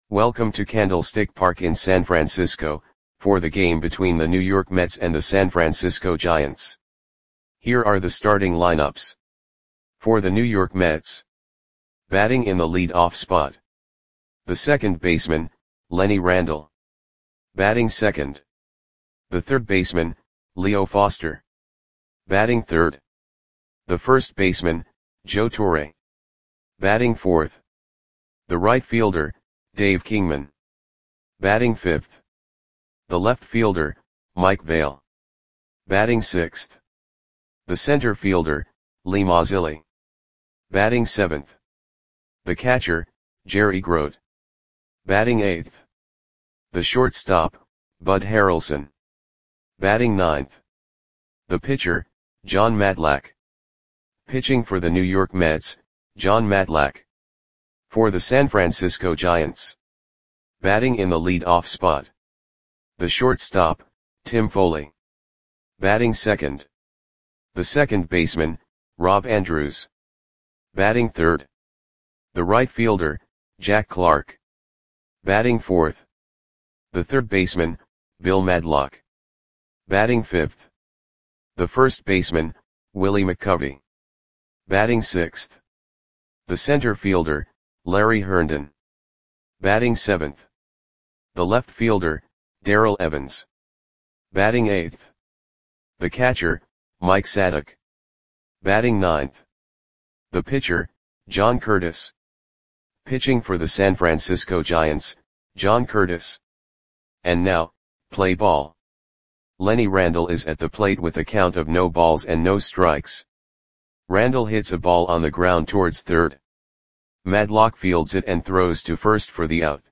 Welcome to Candlestick Park in San Francisco, for the game between the New York Mets and the San Francisco Giants. Here are the starting lineups. For the New York Mets. Batting in the lead-off spot. The second baseman, Lenny Randle. Batting second. The third baseman, Leo Foster. Batting third. The first baseman, Joe Torre. Batting fourth. The right fielder, Dave Kingman. Batting fifth. The left fielder, Mike Vail. Batting sixth. The center fielder, Lee Mazzilli. Batting seventh. The catcher, Jerry Grote. Batting eighth. The shortstop, Bud Harrelson. Batting ninth. The pitcher, Jon Matlack. Pitching for the New York Mets, Jon Matlack. For the San Francisco Giants. Batting in the lead-off spot. The shortstop, Tim Foley. Batting second. The second baseman, Rob Andrews. Batting third. The right fielder, Jack Clark. Batting fourth. The third baseman, Bill Madlock. Batting fifth. The first baseman, Willie McCovey. Batting sixth. The center fielder, Larry Herndon. Batting seventh. The left fielder, Darrell Evans. Batting eighth. The catcher, Mike Sadek. Batting ninth. The pitcher, John Curtis. Pitching for the San Francisco Giants, John Curtis. And now, play ball. Lenny Randle is at the plate with a count of no balls and no strikes. Randle hits a ball on the ground towards third. Madlock fields it and throws to first for the out.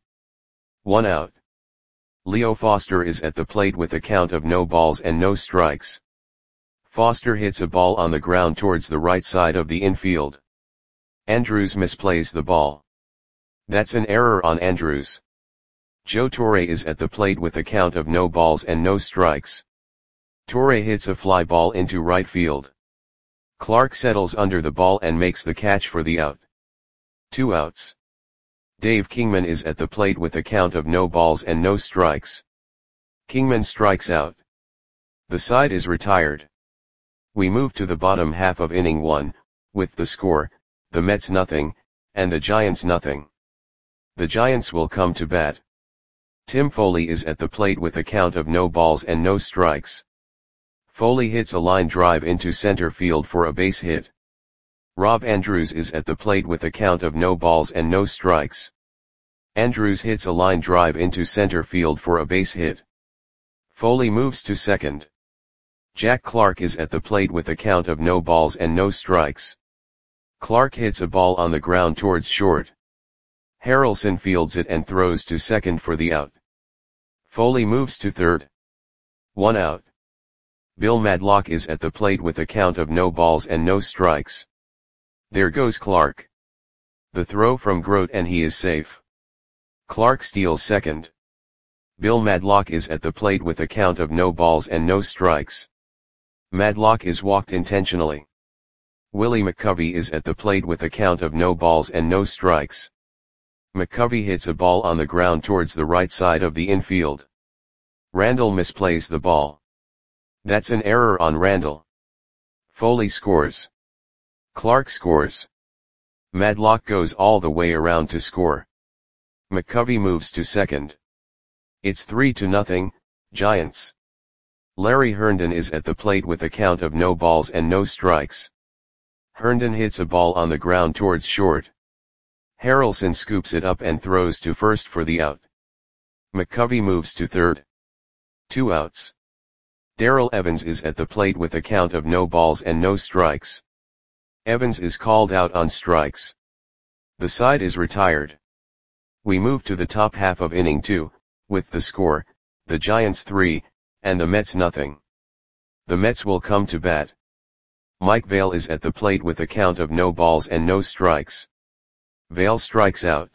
1 out. Leo Foster is at the plate with a count of no balls and no strikes. Foster hits a ball on the ground towards the right side of the infield. Andrews misplays the ball. That's an error on Andrews. Joe Torre is at the plate with a count of no balls and no strikes. Torre hits a fly ball into right field. Clark settles under the ball and makes the catch for the out. 2 outs. Dave Kingman is at the plate with a count of no balls and no strikes. Kingman strikes out. The side is retired. We move to the bottom half of inning 1, with the score, the Mets nothing, and the Giants nothing. The Giants will come to bat. Tim Foley is at the plate with a count of no balls and no strikes. Foley hits a line drive into center field for a base hit. Rob Andrews is at the plate with a count of no balls and no strikes. Andrews hits a line drive into center field for a base hit. Foley moves to second. Jack Clark is at the plate with a count of no balls and no strikes. Clark hits a ball on the ground towards short. Harrelson fields it and throws to second for the out. Foley moves to third. 1 out. Bill Madlock is at the plate with a count of no balls and no strikes. There goes Clark. The throw from Grote and he is safe. Clark steals second. Bill Madlock is at the plate with a count of no balls and no strikes. Madlock is walked intentionally. Willie McCovey is at the plate with a count of no balls and no strikes. McCovey hits a ball on the ground towards the right side of the infield. Randle misplays the ball. That's an error on Randle. Foley scores. Clark scores. Madlock goes all the way around to score. McCovey moves to second. It's 3-0, Giants. Larry Herndon is at the plate with a count of no balls and no strikes. Herndon hits a ball on the ground towards short. Harrelson scoops it up and throws to first for the out. McCovey moves to third. 2 outs. Darrell Evans is at the plate with a count of no balls and no strikes. Evans is called out on strikes. The side is retired. We move to the top half of inning 2, with the score, the Giants 3, and the Mets nothing. The Mets will come to bat. Mike Vail is at the plate with a count of no balls and no strikes. Vail strikes out.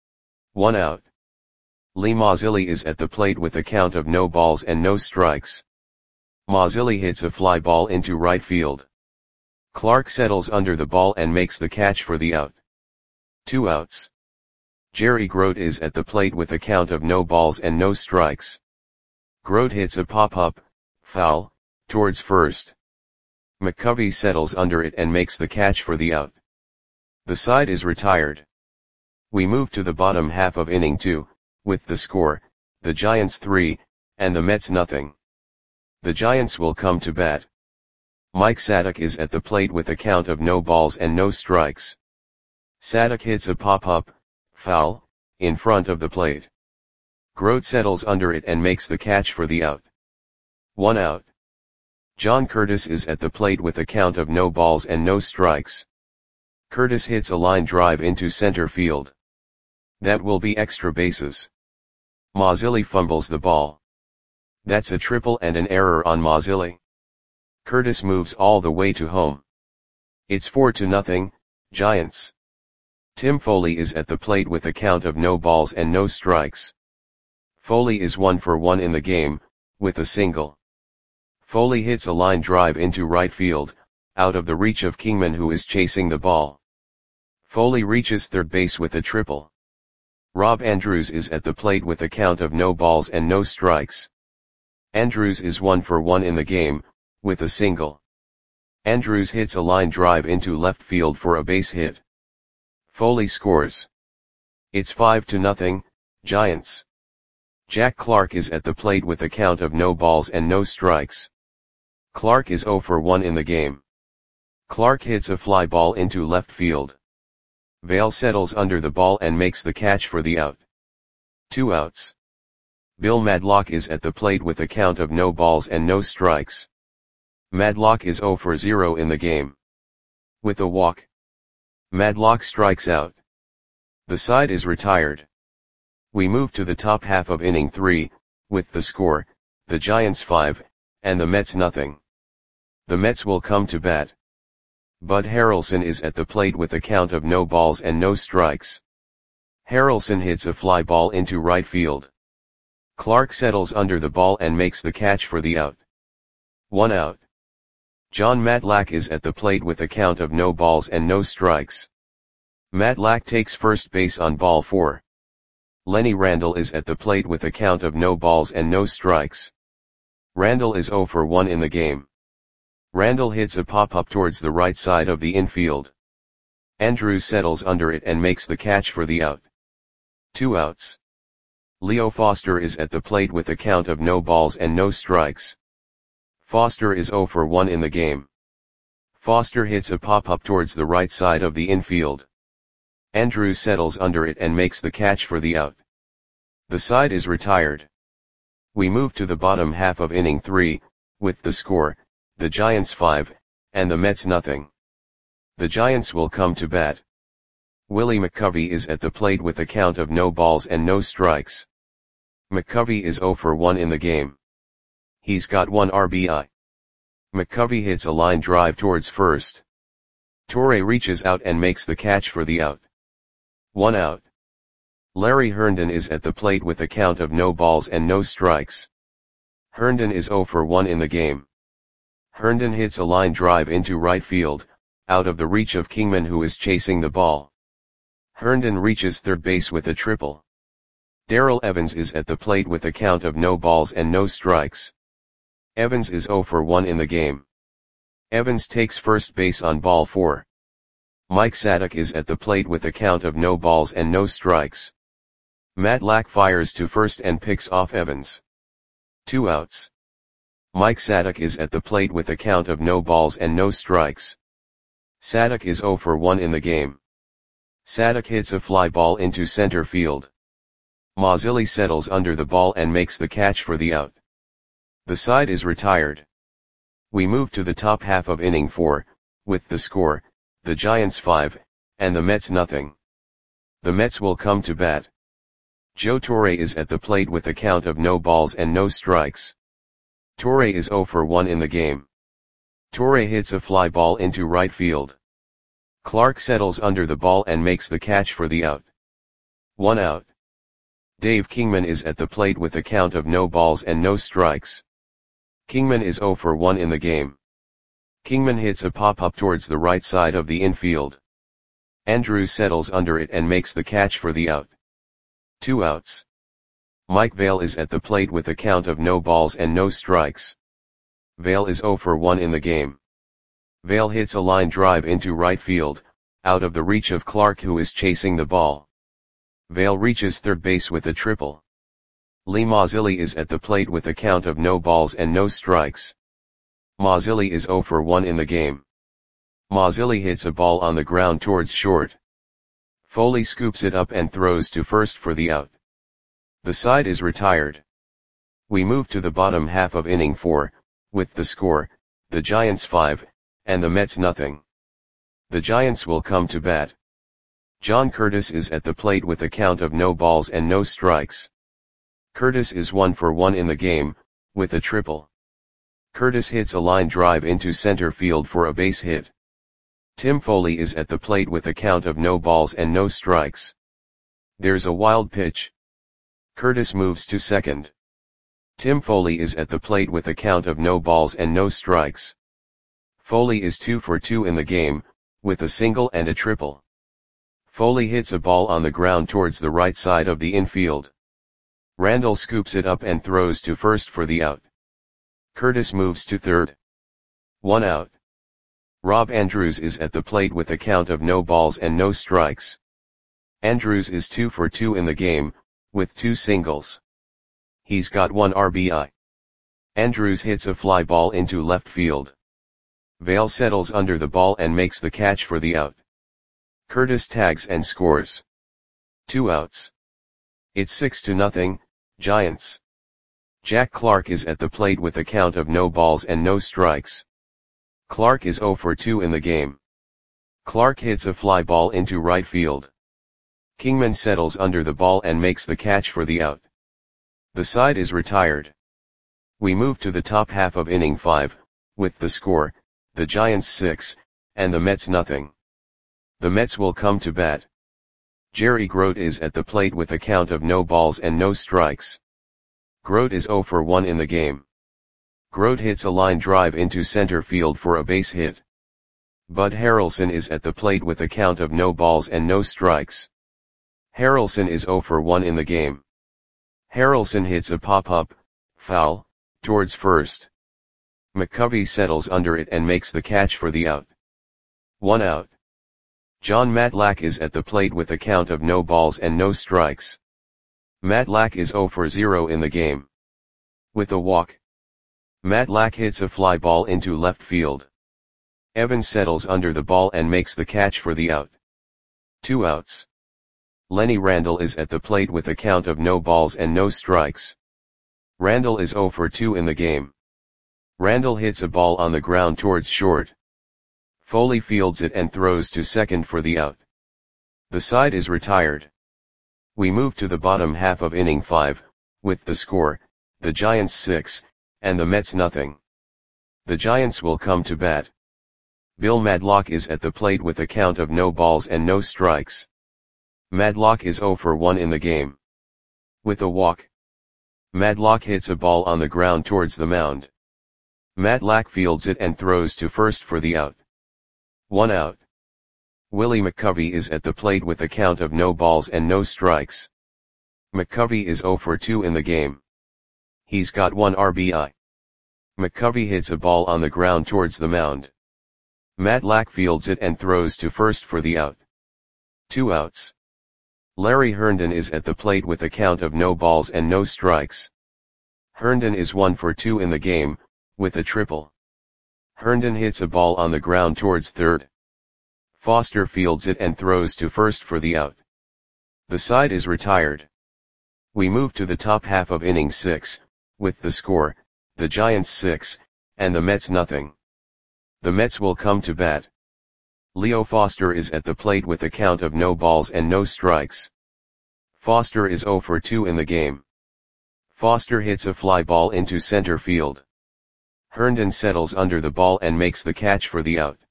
1 out. Lee Mazzilli is at the plate with a count of no balls and no strikes. Mazzilli hits a fly ball into right field. Clark settles under the ball and makes the catch for the out. 2 outs. Jerry Grote is at the plate with a count of no balls and no strikes. Grote hits a pop-up, foul, towards first. McCovey settles under it and makes the catch for the out. The side is retired. We move to the bottom half of inning 2, with the score, the Giants 3, and the Mets nothing. The Giants will come to bat. Mike Sadek is at the plate with a count of no balls and no strikes. Sadek hits a pop-up, foul, in front of the plate. Grote settles under it and makes the catch for the out. 1 out. John Curtis is at the plate with a count of no balls and no strikes. Curtis hits a line drive into center field. That will be extra bases. Mazzilli fumbles the ball. That's a triple and an error on Mazzilli. Curtis moves all the way to home. It's 4-0, Giants. Tim Foley is at the plate with a count of no balls and no strikes. Foley is 1 for 1 in the game, with a single. Foley hits a line drive into right field, out of the reach of Kingman, who is chasing the ball. Foley reaches third base with a triple. Rob Andrews is at the plate with a count of no balls and no strikes. Andrews is 1 for 1 in the game, with a single. Andrews hits a line drive into left field for a base hit. Foley scores. It's 5-0, Giants. Jack Clark is at the plate with a count of no balls and no strikes. Clark is 0 for 1 in the game. Clark hits a fly ball into left field. Vail settles under the ball and makes the catch for the out. 2 outs. Bill Madlock is at the plate with a count of no balls and no strikes. Madlock is 0 for 0 in the game. With a walk, Madlock strikes out. The side is retired. We move to the top half of inning 3, with the score, the Giants 5, and the Mets nothing. The Mets will come to bat. Bud Harrelson is at the plate with a count of no balls and no strikes. Harrelson hits a fly ball into right field. Clark settles under the ball and makes the catch for the out. 1 out. John Matlack is at the plate with a count of no balls and no strikes. Matlack takes first base on ball 4. Lenny Randle is at the plate with a count of no balls and no strikes. Randle is 0 for 1 in the game. Randle hits a pop-up towards the right side of the infield. Andrews settles under it and makes the catch for the out. 2 outs. Leo Foster is at the plate with a count of no balls and no strikes. Foster is 0 for 1 in the game. Foster hits a pop-up towards the right side of the infield. Andrews settles under it and makes the catch for the out. The side is retired. We move to the bottom half of inning 3, with the score, the Giants 5, and the Mets nothing. The Giants will come to bat. Willie McCovey is at the plate with a count of no balls and no strikes. McCovey is 0 for 1 in the game. He's got 1 RBI. McCovey hits a line drive towards first. Torre reaches out and makes the catch for the out. 1 out. Larry Herndon is at the plate with a count of no balls and no strikes. Herndon is 0 for 1 in the game. Herndon hits a line drive into right field, out of the reach of Kingman, who is chasing the ball. Herndon reaches third base with a triple. Darrell Evans is at the plate with a count of no balls and no strikes. Evans is 0 for 1 in the game. Evans takes first base on ball 4. Mike Sadek is at the plate with a count of no balls and no strikes. Matlack fires to first and picks off Evans. 2 outs. Mike Sadek is at the plate with a count of no balls and no strikes. Sadek is 0 for 1 in the game. Sadek hits a fly ball into center field. Mazzilli settles under the ball and makes the catch for the out. The side is retired. We move to the top half of inning 4, with the score, the Giants 5, and the Mets nothing. The Mets will come to bat. Joe Torre is at the plate with a count of no balls and no strikes. Torre is 0 for 1 in the game. Torre hits a fly ball into right field. Clark settles under the ball and makes the catch for the out. 1 out. Dave Kingman is at the plate with a count of no balls and no strikes. Kingman is 0 for 1 in the game. Kingman hits a pop-up towards the right side of the infield. Andrews settles under it and makes the catch for the out. 2 outs. Mike Vail is at the plate with a count of no balls and no strikes. Vail is 0 for 1 in the game. Vail hits a line drive into right field, out of the reach of Clark, who is chasing the ball. Vail reaches third base with a triple. Lee Mazzilli is at the plate with a count of no balls and no strikes. Mazzilli is 0 for 1 in the game. Mazzilli hits a ball on the ground towards short. Foley scoops it up and throws to first for the out. The side is retired. We move to the bottom half of inning 4, with the score, the Giants 5, and the Mets nothing. The Giants will come to bat. John Curtis is at the plate with a count of no balls and no strikes. Curtis is 1 for 1 in the game, with a triple. Curtis hits a line drive into center field for a base hit. Tim Foley is at the plate with a count of no balls and no strikes. There's a wild pitch. Curtis moves to second. Tim Foley is at the plate with a count of no balls and no strikes. Foley is 2 for 2 in the game, with a single and a triple. Foley hits a ball on the ground towards the right side of the infield. Randall scoops it up and throws to first for the out. Curtis moves to third. 1 out. Rob Andrews is at the plate with a count of no balls and no strikes. Andrews is 2 for 2 in the game, with 2 singles. He's got 1 RBI. Andrews hits a fly ball into left field. Vail settles under the ball and makes the catch for the out. Curtis tags and scores. 2 outs. It's 6-0, Giants. Jack Clark is at the plate with a count of no balls and no strikes. Clark is 0 for 2 in the game. Clark hits a fly ball into right field. Kingman settles under the ball and makes the catch for the out. The side is retired. We move to the top half of inning 5, with the score, the Giants 6, and the Mets nothing. The Mets will come to bat. Jerry Grote is at the plate with a count of no balls and no strikes. Grote is 0 for 1 in the game. Grote hits a line drive into center field for a base hit. Bud Harrelson is at the plate with a count of no balls and no strikes. Harrelson is 0 for 1 in the game. Harrelson hits a pop-up, foul, towards first. McCovey settles under it and makes the catch for the out. 1 out. John Matlack is at the plate with a count of no balls and no strikes. Matlack is 0 for 0 in the game. With a walk. Matlack hits a fly ball into left field. Evans settles under the ball and makes the catch for the out. 2 outs. Lenny Randall is at the plate with a count of no balls and no strikes. Randall is 0 for 2 in the game. Randall hits a ball on the ground towards short. Foley fields it and throws to second for the out. The side is retired. We move to the bottom half of inning 5, with the score, the Giants 6, and the Mets nothing. The Giants will come to bat. Bill Madlock is at the plate with a count of no balls and no strikes. Madlock is 0 for 1 in the game. With a walk. Madlock hits a ball on the ground towards the mound. Matlack fields it and throws to first for the out. 1 out. Willie McCovey is at the plate with a count of no balls and no strikes. McCovey is 0 for 2 in the game. He's got 1 RBI. McCovey hits a ball on the ground towards the mound. Matlack fields it and throws to first for the out. 2 outs. Larry Herndon is at the plate with a count of no balls and no strikes. Herndon is 1 for 2 in the game, with a triple. Herndon hits a ball on the ground towards third. Foster fields it and throws to first for the out. The side is retired. We move to the top half of inning 6, with the score, the Giants 6, and the Mets nothing. The Mets will come to bat. Leo Foster is at the plate with a count of no balls and no strikes. Foster is 0 for 2 in the game. Foster hits a fly ball into center field. Herndon settles under the ball and makes the catch for the out.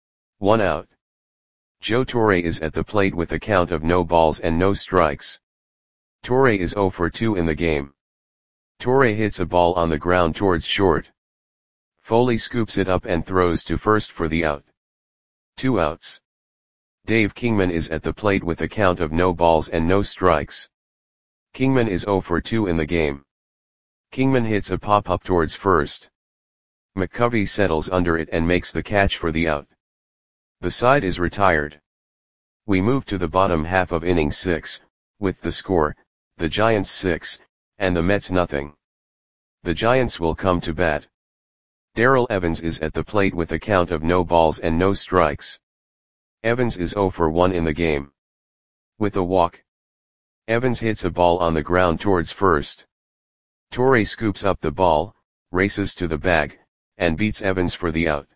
1 out. Joe Torre is at the plate with a count of no balls and no strikes. Torre is 0 for 2 in the game. Torre hits a ball on the ground towards short. Foley scoops it up and throws to first for the out. 2 outs. Dave Kingman is at the plate with a count of no balls and no strikes. Kingman is 0 for 2 in the game. Kingman hits a pop-up towards first. McCovey settles under it and makes the catch for the out. The side is retired. We move to the bottom half of inning 6, with the score, the Giants 6, and the Mets nothing. The Giants will come to bat. Darrell Evans is at the plate with a count of no balls and no strikes. Evans is 0 for 1 in the game. With a walk. Evans hits a ball on the ground towards first. Torre scoops up the ball, races to the bag, and beats Evans for the out.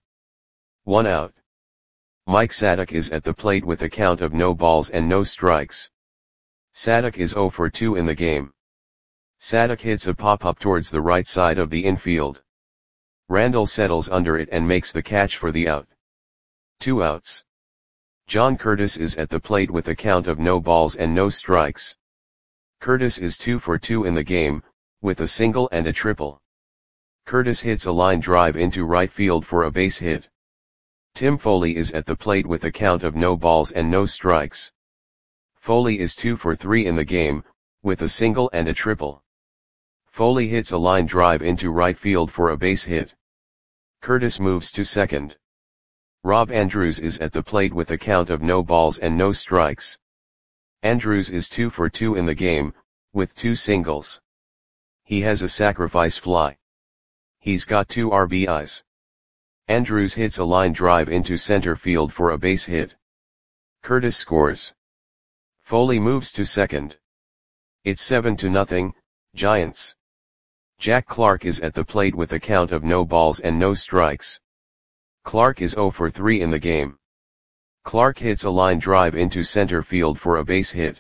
1 out. Mike Sadek is at the plate with a count of no balls and no strikes. Sadek is 0 for 2 in the game. Sadek hits a pop-up towards the right side of the infield. Randall settles under it and makes the catch for the out. 2 outs. John Curtis is at the plate with a count of no balls and no strikes. Curtis is 2 for 2 in the game, with a single and a triple. Curtis hits a line drive into right field for a base hit. Tim Foley is at the plate with a count of no balls and no strikes. Foley is 2 for 3 in the game, with a single and a triple. Foley hits a line drive into right field for a base hit. Curtis moves to second. Rob Andrews is at the plate with a count of no balls and no strikes. Andrews is 2 for 2 in the game, with 2 singles. He has a sacrifice fly. He's got 2 RBIs. Andrews hits a line drive into center field for a base hit. Curtis scores. Foley moves to second. It's 7-0, Giants. Jack Clark is at the plate with a count of no balls and no strikes. Clark is 0 for 3 in the game. Clark hits a line drive into center field for a base hit.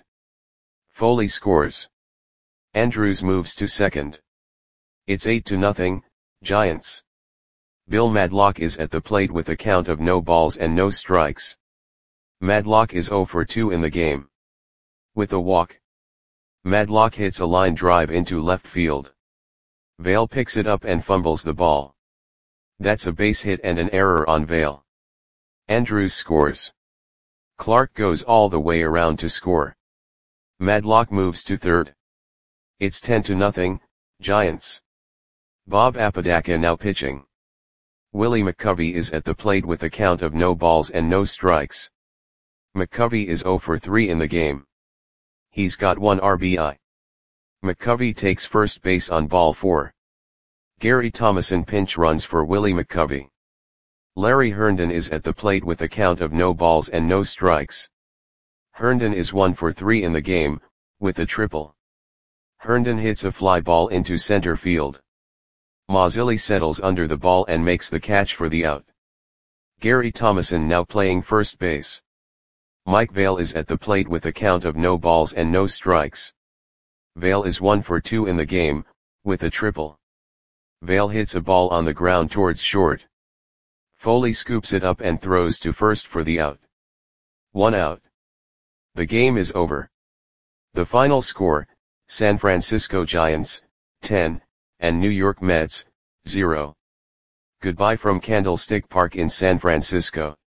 Foley scores. Andrews moves to second. It's 8-0, Giants. Bill Madlock is at the plate with a count of no balls and no strikes. Madlock is 0 for 2 in the game. With a walk. Madlock hits a line drive into left field. Vail picks it up and fumbles the ball. That's a base hit and an error on Vail. Andrews scores. Clark goes all the way around to score. Madlock moves to third. It's 10-0, Giants. Bob Apodaca now pitching. Willie McCovey is at the plate with a count of no balls and no strikes. McCovey is 0 for 3 in the game. He's got 1 RBI. McCovey takes first base on ball 4. Gary Thomason pinch runs for Willie McCovey. Larry Herndon is at the plate with a count of no balls and no strikes. Herndon is 1 for 3 in the game, with a triple. Herndon hits a fly ball into center field. Mazzilli settles under the ball and makes the catch for the out. Gary Thomason now playing first base. Mike Vail is at the plate with a count of no balls and no strikes. Vail is 1 for 2 in the game, with a triple. Vail hits a ball on the ground towards short. Foley scoops it up and throws to first for the out. 1 out. The game is over. The final score, San Francisco Giants, 10, and New York Mets, 0. Goodbye from Candlestick Park in San Francisco.